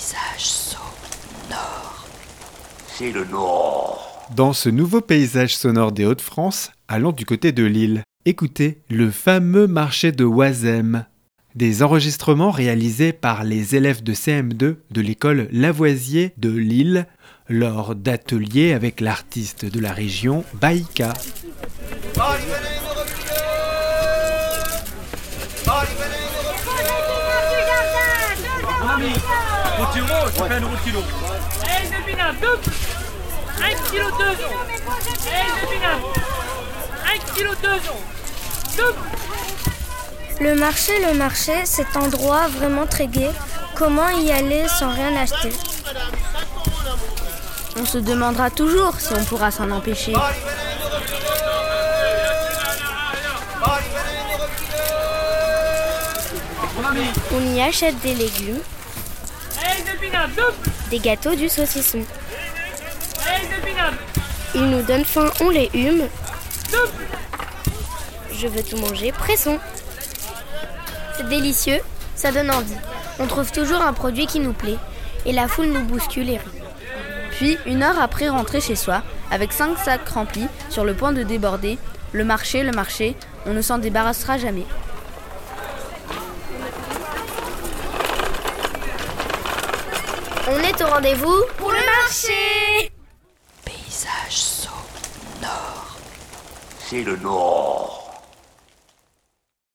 Paysage sonore. C'est le Nord. Dans ce nouveau paysage sonore des Hauts-de-France, allons du côté de Lille. Écoutez le fameux marché de Oisem. Des enregistrements réalisés par les élèves de CM2 de l'école Lavoisier de Lille lors d'ateliers avec l'artiste de la région Baïka. Mon ami, au tiro, je fais un euro de kilo. Et le binable, double. 1 kilo 2 onces. Et le binable, 1 kilo 2 onces. Double. Le marché, cet endroit vraiment très gai. Comment y aller sans rien acheter? On se demandera toujours si on pourra s'en empêcher. Mon ami, On y achète des légumes, Et le binable, double. des gâteaux, du saucisson. Et le binable, Ils nous donnent faim, on les hume. double. Je veux tout manger, pressons. C'est délicieux, ça donne envie. On trouve toujours un produit qui nous plaît. Et la foule nous bouscule et rit. Puis, une heure après rentrer chez soi, avec 5 sacs remplis, sur le point de déborder, le marché, on ne s'en débarrassera jamais. On est au rendez-vous pour le marché. Paysage sonore. C'est le Nord.